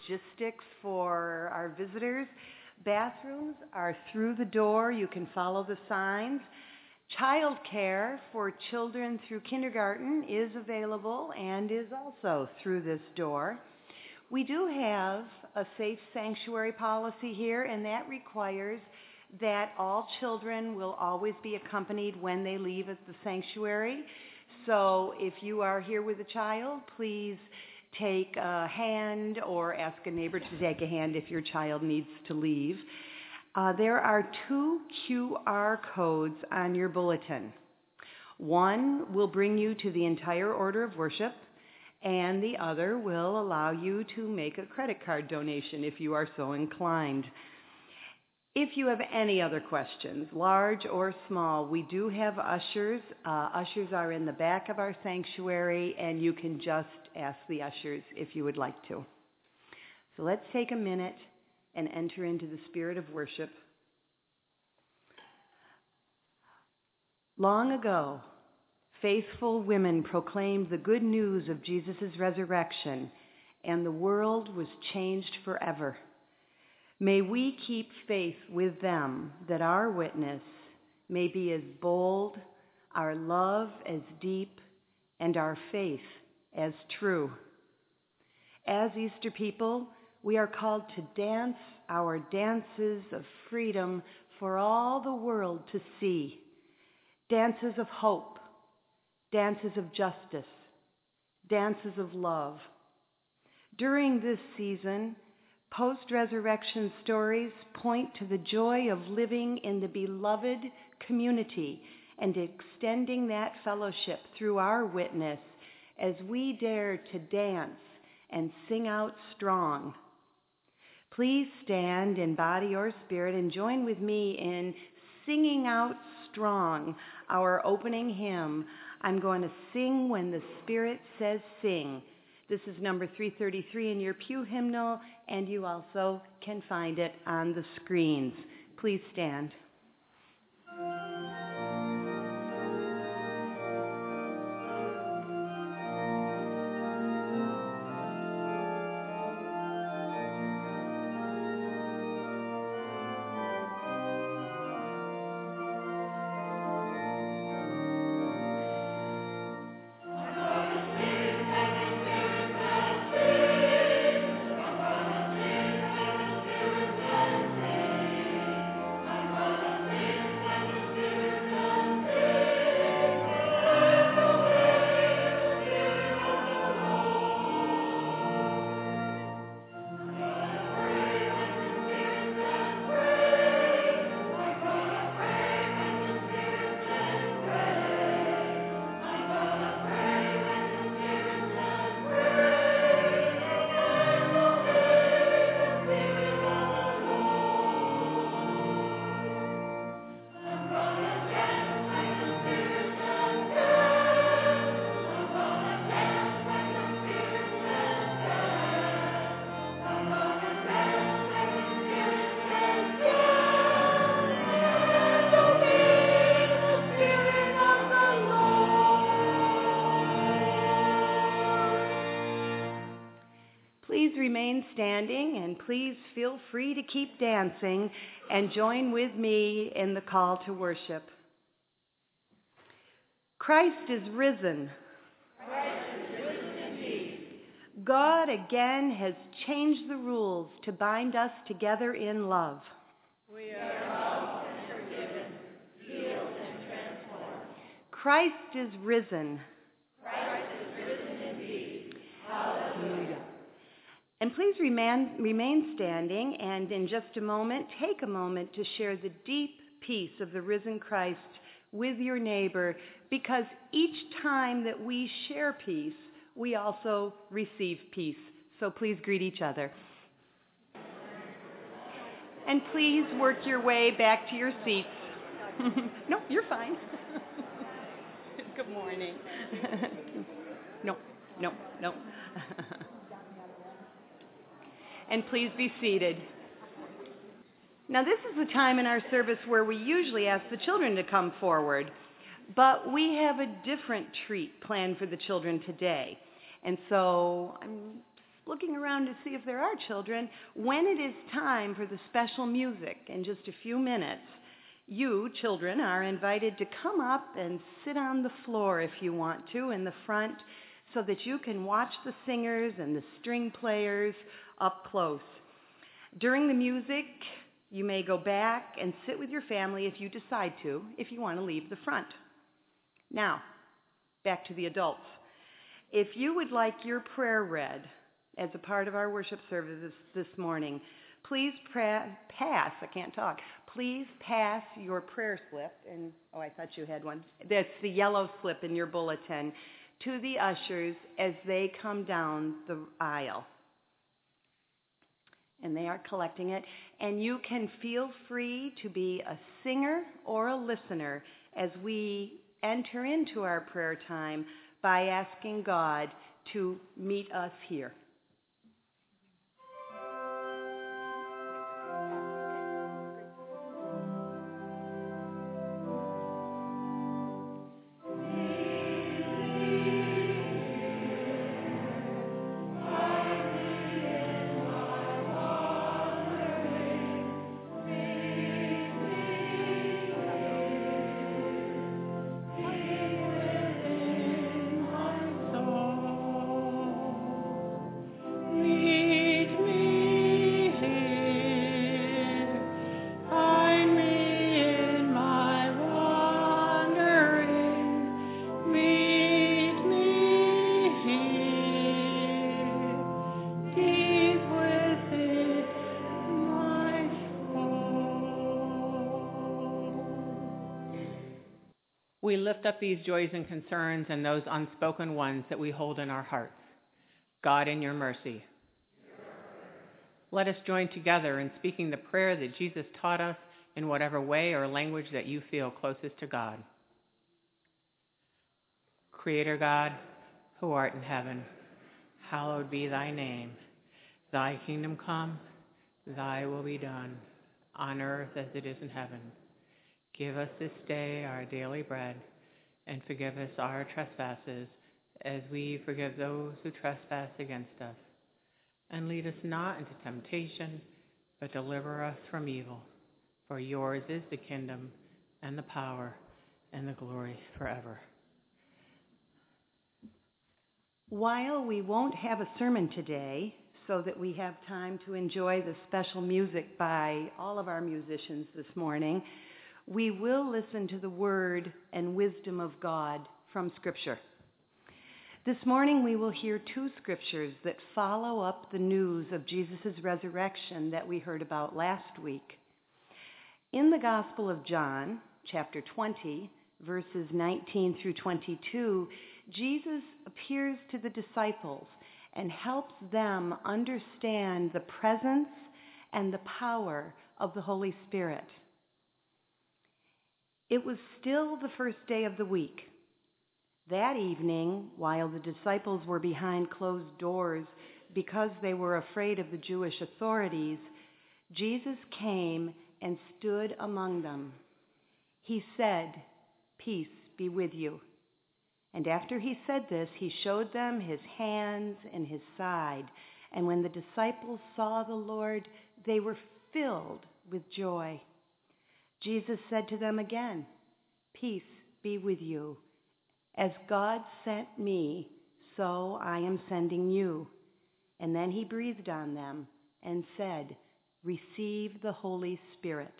logistics for our visitors. Bathrooms are through the door. You can follow the signs. Child care for children through kindergarten is available and is also through this door. We do have a safe sanctuary policy here, and that requires that all children will always be accompanied when they leave at the sanctuary. So if you are here with a child, please take a hand or ask a neighbor to take a hand if your child needs to leave. There are 2 QR codes on your bulletin. One will bring you to the entire order of worship, and the other will allow you to make a credit card donation if you are so inclined. If you have any other questions, large or small, we do have ushers. Ushers are in the back of our sanctuary, and you can just ask the ushers if you would like to. So let's take a minute and enter into the spirit of worship. Long ago, faithful women proclaimed the good news of Jesus' resurrection, and the world was changed forever. May we keep faith with them, that our witness may be as bold, our love as deep, and our faith as true. As Easter people, we are called to dance our dances of freedom for all the world to see. Dances of hope, dances of justice, dances of love. During this season, post-resurrection stories point to the joy of living in the beloved community and extending that fellowship through our witness as we dare to dance and sing out strong. Please stand in body or spirit and join with me in singing out strong, our opening hymn. I'm going to sing when the Spirit says sing. This is number 333 in your pew hymnal, and you also can find it on the screens. Please stand. Remain standing, and please feel free to keep dancing and join with me in the call to worship. Christ is risen. Christ is risen indeed. God again has changed the rules to bind us together in love. We are loved and forgiven, healed and transformed. Christ is risen. Christ is risen indeed. Hallelujah. And please remain standing, and in just a moment, take a moment to share the deep peace of the risen Christ with your neighbor, because each time that we share peace, we also receive peace. So please greet each other. And please work your way back to your seats. No, you're fine. Good morning. No. And please be seated. Now, this is the time in our service where we usually ask the children to come forward, but we have a different treat planned for the children today. And so I'm looking around to see if there are children. When it is time for the special music in just a few minutes, you, children, are invited to come up and sit on the floor if you want to in the front so that you can watch the singers and the string players up close. During the music, you may go back and sit with your family if you decide to, if you want to leave the front. Now, back to the adults. If you would like your prayer read as a part of our worship service this morning, please Please pass your prayer slip, and I thought you had one. That's the yellow slip in your bulletin, to the ushers as they come down the aisle. And they are collecting it. And you can feel free to be a singer or a listener as we enter into our prayer time by asking God to meet us here. We lift up these joys and concerns and those unspoken ones that we hold in our hearts. God, in your mercy, let us join together in speaking the prayer that Jesus taught us in whatever way or language that you feel closest to God. Creator God, who art in heaven, hallowed be thy name. Thy kingdom come, thy will be done, on earth as it is in heaven. Give us this day our daily bread, and forgive us our trespasses, as we forgive those who trespass against us. And lead us not into temptation, but deliver us from evil. For yours is the kingdom, and the power, and the glory forever. While we won't have a sermon today, so that we have time to enjoy the special music by all of our musicians this morning, we will listen to the word and wisdom of God from Scripture. This morning we will hear two scriptures that follow up the news of Jesus' resurrection that we heard about last week. In the Gospel of John, chapter 20, verses 19 through 22, Jesus appears to the disciples and helps them understand the presence and the power of the Holy Spirit. It was still the first day of the week. That evening, while the disciples were behind closed doors because they were afraid of the Jewish authorities, Jesus came and stood among them. He said, "Peace be with you." And after he said this, he showed them his hands and his side. And when the disciples saw the Lord, they were filled with joy. Jesus said to them again, "Peace be with you. As God sent me, so I am sending you." And then he breathed on them and said, "Receive the Holy Spirit."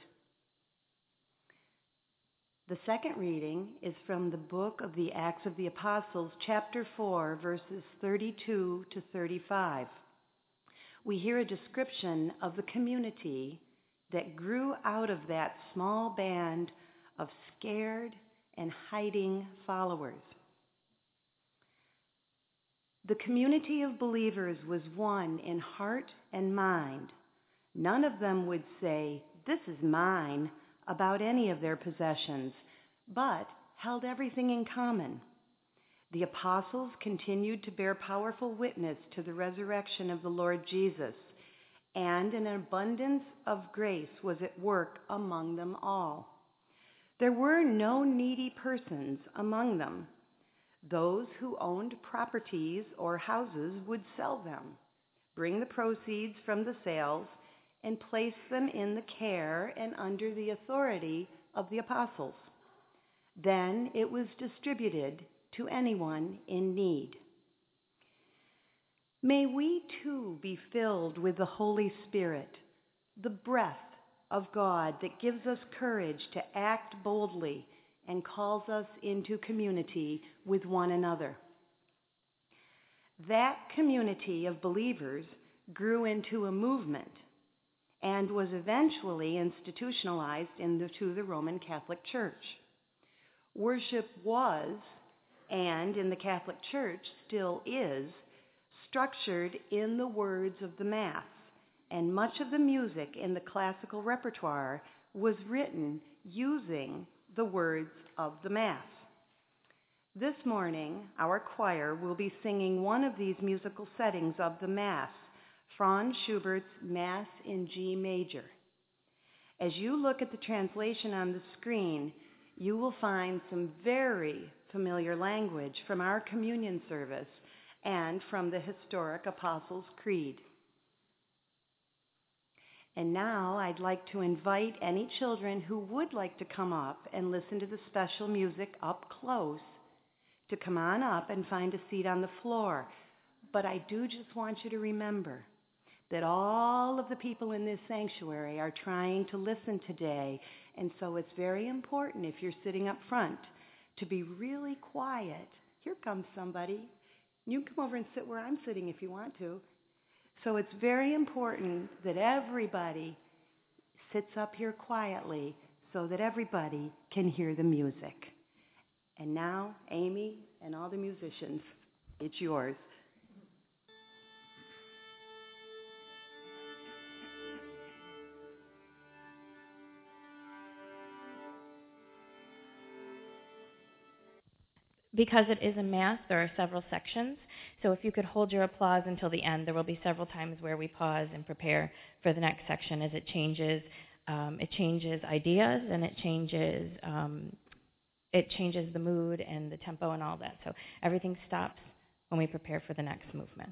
The second reading is from the book of the Acts of the Apostles, chapter 4, verses 32 to 35. We hear a description of the community that grew out of that small band of scared and hiding followers. The community of believers was one in heart and mind. None of them would say, "This is mine," about any of their possessions, but held everything in common. The apostles continued to bear powerful witness to the resurrection of the Lord Jesus, and an abundance of grace was at work among them all. There were no needy persons among them. Those who owned properties or houses would sell them. bring the proceeds from the sales and place them in the care and under the authority of the apostles. Then it was distributed to anyone in need. May we too be filled with the Holy Spirit, the breath of God that gives us courage to act boldly and calls us into community with one another. That community of believers grew into a movement and was eventually institutionalized into the Roman Catholic Church. Worship was, and in the Catholic Church still is, structured in the words of the Mass, and much of the music in the classical repertoire was written using the words of the Mass. This morning, our choir will be singing one of these musical settings of the Mass, Franz Schubert's Mass in G major. As you look at the translation on the screen, you will find some very familiar language from our communion service and from the historic Apostles' Creed. And now I'd like to invite any children who would like to come up and listen to the special music up close to come on up and find a seat on the floor. But I do just want you to remember that all of the people in this sanctuary are trying to listen today, and so it's very important if you're sitting up front to be really quiet. Here comes somebody. You can come over and sit where I'm sitting if you want to. So it's very important that everybody sits up here quietly so that everybody can hear the music. And now, Amy and all the musicians, it's yours. Because it is a Mass, there are several sections. So if you could hold your applause until the end, there will be several times where we pause and prepare for the next section as it changes ideas, and it changes the mood and the tempo and all that. So everything stops when we prepare for the next movement.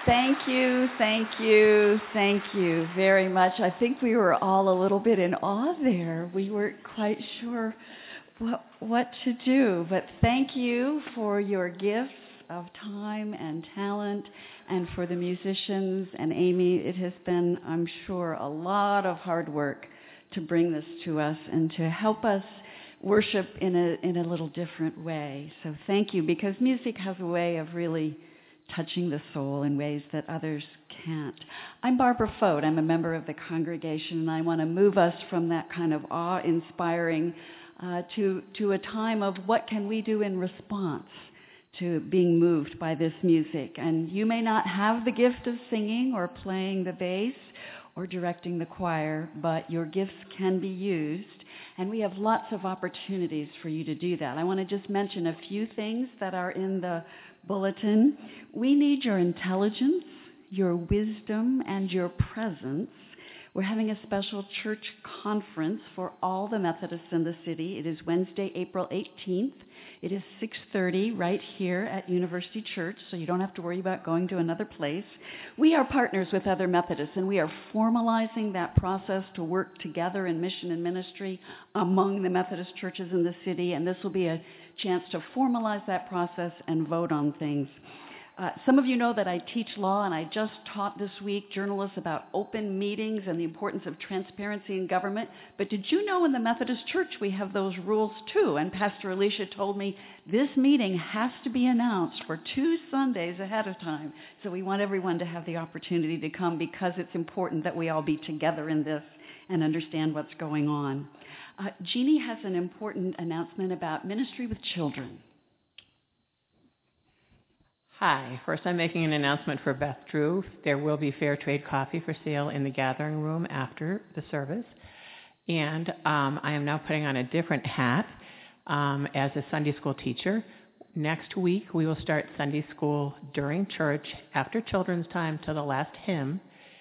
Thank you, thank you, thank you very much. I think we were all a little bit in awe there. We weren't quite sure what to do, but thank you for your gifts of time and talent, and for the musicians and Amy. It has been, I'm sure, a lot of hard work to bring this to us and to help us worship in a little different way. So thank you, because music has a way of really touching the soul in ways that others can't. I'm Barbara Fote. I'm a member of the congregation, and I want to move us from that kind of awe-inspiring to a time of what can we do in response to being moved by this music. And you may not have the gift of singing or playing the bass or directing the choir, but your gifts can be used, and we have lots of opportunities for you to do that. I want to just mention a few things that are in the bulletin. We need your intelligence, your wisdom, and your presence. We're having a special church conference for all the Methodists in the city. It is Wednesday, April 18th. It is 6:30 right here at University Church, so you don't have to worry about going to another place. We are partners with other Methodists, and we are formalizing that process to work together in mission and ministry among the Methodist churches in the city, and this will be a chance to formalize that process and vote on things. Some of you know that I teach law, and I just taught this week journalists about open meetings and the importance of transparency in government. But did you know in the Methodist Church we have those rules too? And Pastor Alicia told me this meeting has to be announced for 2 Sundays ahead of time. So we want everyone to have the opportunity to come, because it's important that we all be together in this and understand what's going on. Jeannie has an important announcement about ministry with children. Hi. First, I'm making an announcement for Beth Drew. There will be fair trade coffee for sale in the gathering room after the service. And I am now putting on a different hat as a Sunday school teacher. Next week, we will start Sunday school during church after children's time to the last hymn.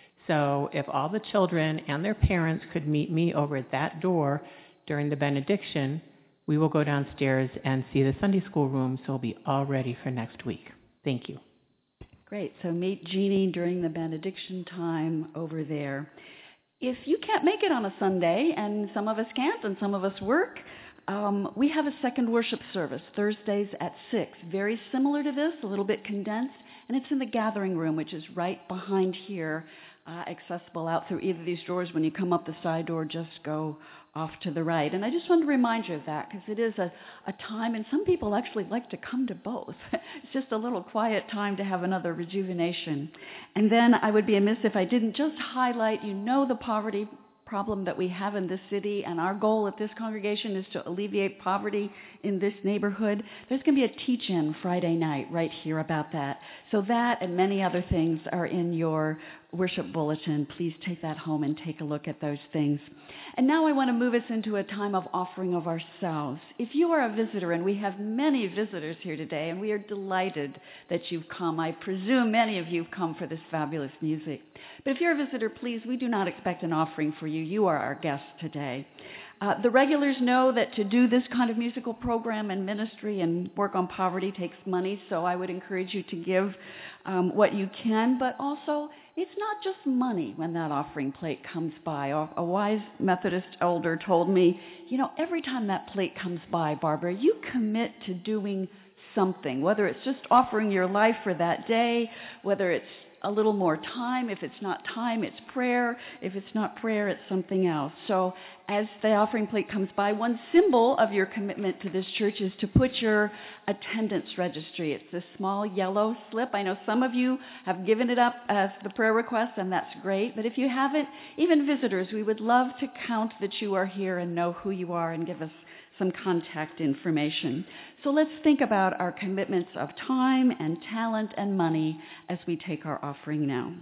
So if all the children and their parents could meet me over at that door during the benediction, we will go downstairs and see the Sunday school room, so we'll be all ready for next week. Thank you. Great. So meet Jeannie during the benediction time over there. If you can't make it on a Sunday, and some of us can't and some of us work, we have a second worship service Thursdays at 6. Very similar to this, a little bit condensed, and it's in the gathering room, which is right behind here, accessible out through either of these doors. When you come up the side door, just go off to the right. And I just want to remind you of that, because it is a time, and some people actually like to come to both. It's just a little quiet time to have another rejuvenation. And then I would be amiss if I didn't just highlight, the poverty problem that we have in this city, and our goal at this congregation is to alleviate poverty in this neighborhood. There's going to be a teach-in Friday night right here about that. So that and many other things are in your worship bulletin. Please take that home and take a look at those things. And now I want to move us into a time of offering of ourselves. If you are a visitor, and we have many visitors here today, and we are delighted that you've come. I presume many of you have come for this fabulous music. But if you're a visitor, please, we do not expect an offering for you. You are our guest today. The regulars know that to do this kind of musical program and ministry and work on poverty takes money, so I would encourage you to give what you can, but also it's not just money when that offering plate comes by. A wise Methodist elder told me, every time that plate comes by, Barbara, you commit to doing something, whether it's just offering your life for that day, whether it's a little more time. If it's not time, it's prayer. If it's not prayer, it's something else. So as the offering plate comes by, one symbol of your commitment to this church is to put your attendance registry. It's this small yellow slip. I know some of you have given it up as the prayer request, and that's great. But if you haven't, even visitors, we would love to count that you are here and know who you are and give us some contact information. So let's think about our commitments of time and talent and money as we take our offering now.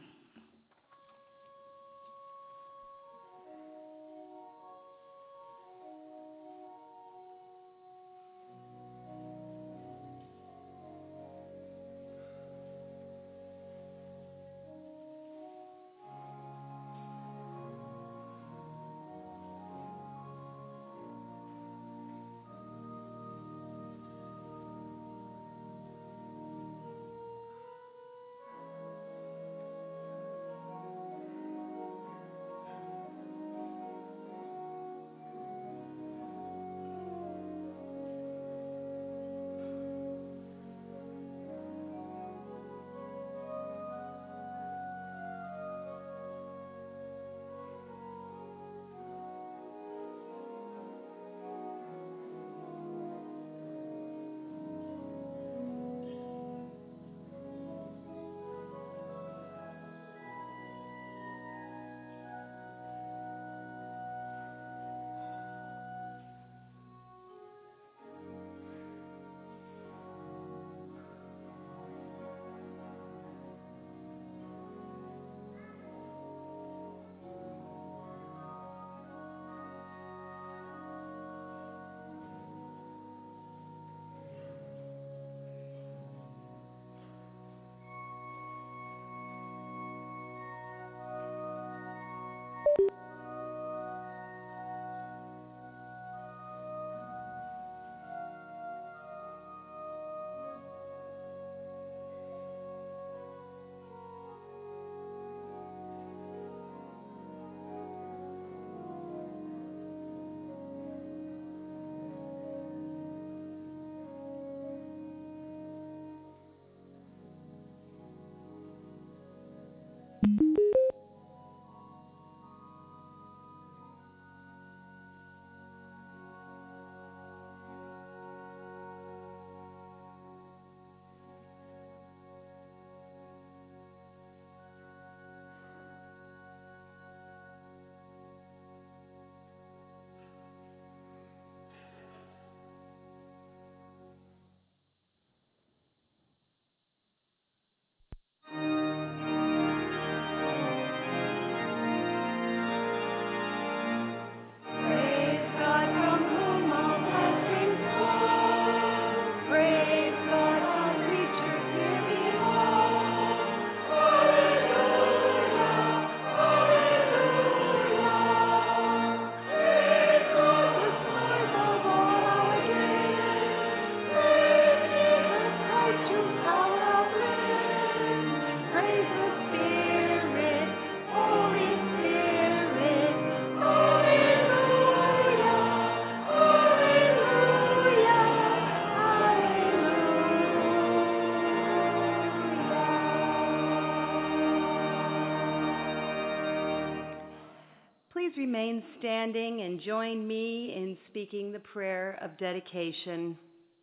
standing and join me in speaking the prayer of dedication.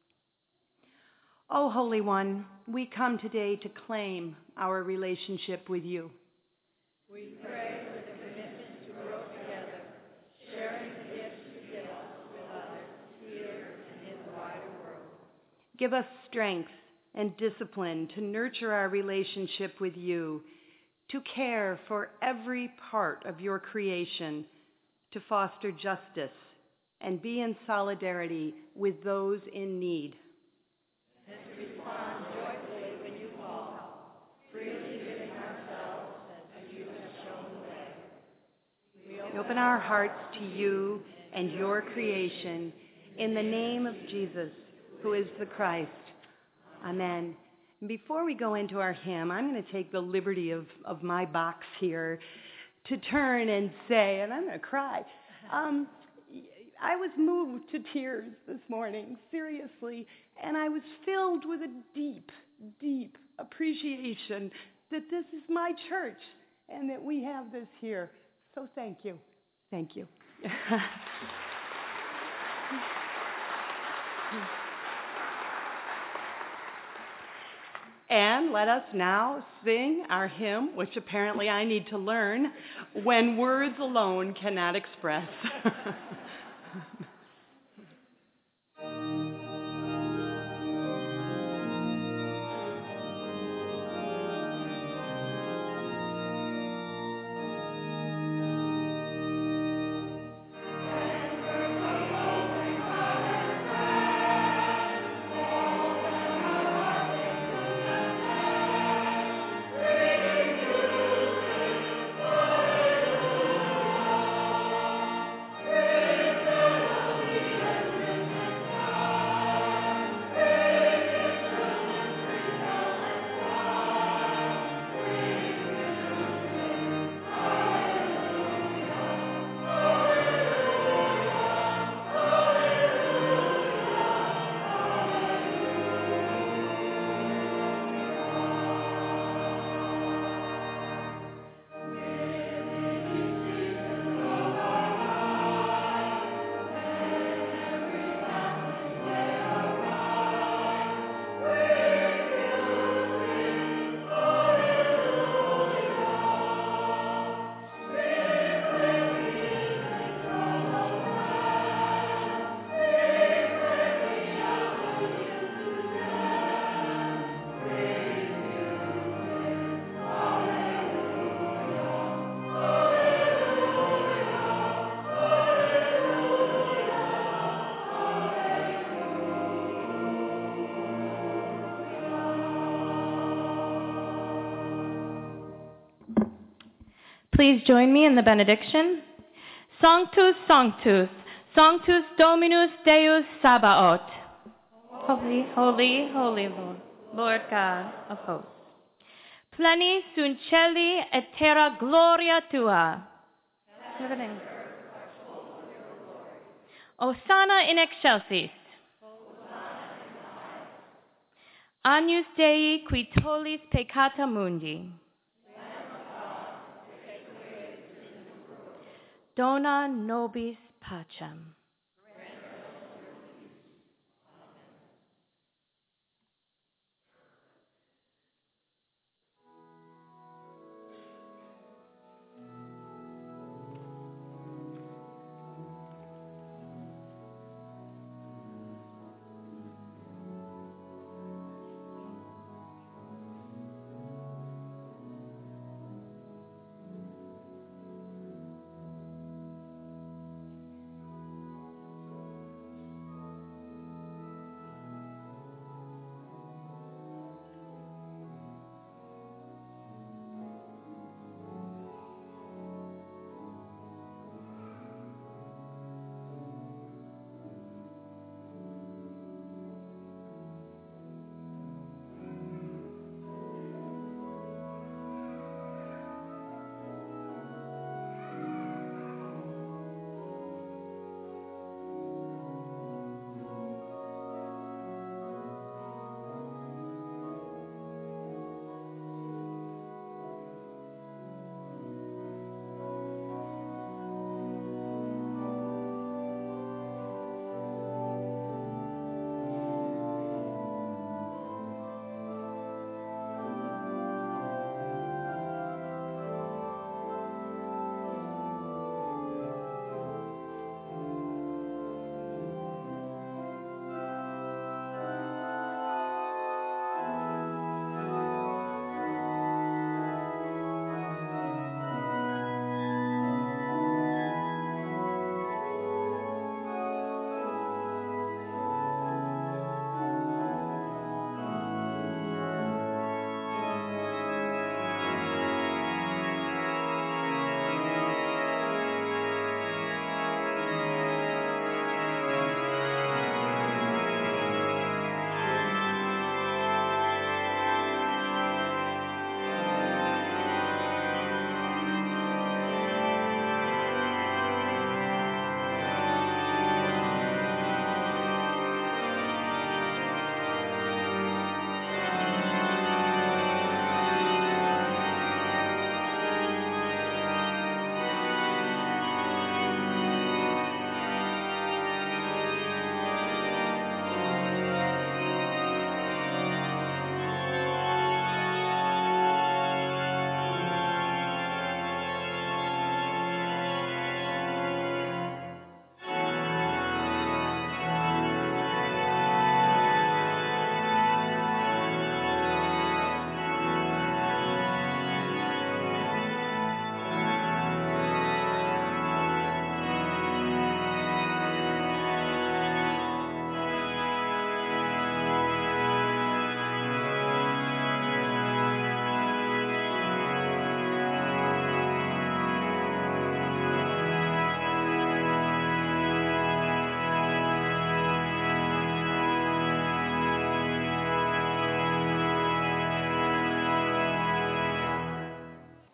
O Holy One, we come today to claim our relationship with you. We pray for the commitment to grow together, sharing the gifts you give us with others here and in the wider world. Give us strength and discipline to nurture our relationship with you, to care for every part of your creation, to foster justice and be in solidarity with those in need. And to respond joyfully when you call, freely giving ourselves as you have shown the way. We open our hearts to you and your creation in the name of Jesus, who is the Christ. Amen. Before we go into our hymn, I'm going to take the liberty of my box here to turn and say, and I'm going to cry, I was moved to tears this morning, seriously, and I was filled with a deep, deep appreciation that this is my church and that we have this here. So thank you. Thank you. And let us now sing our hymn, which apparently I need to learn, When Words Alone Cannot Express. Please join me in the benediction. Sanctus, Sanctus, Sanctus Dominus Deus Sabaoth. Holy, holy, holy Lord, Lord God of hosts. Pleni sunt celi et terra gloria tua. Hosanna in excelsis. Agnus Dei qui tollis peccata mundi. Dona nobis pacem.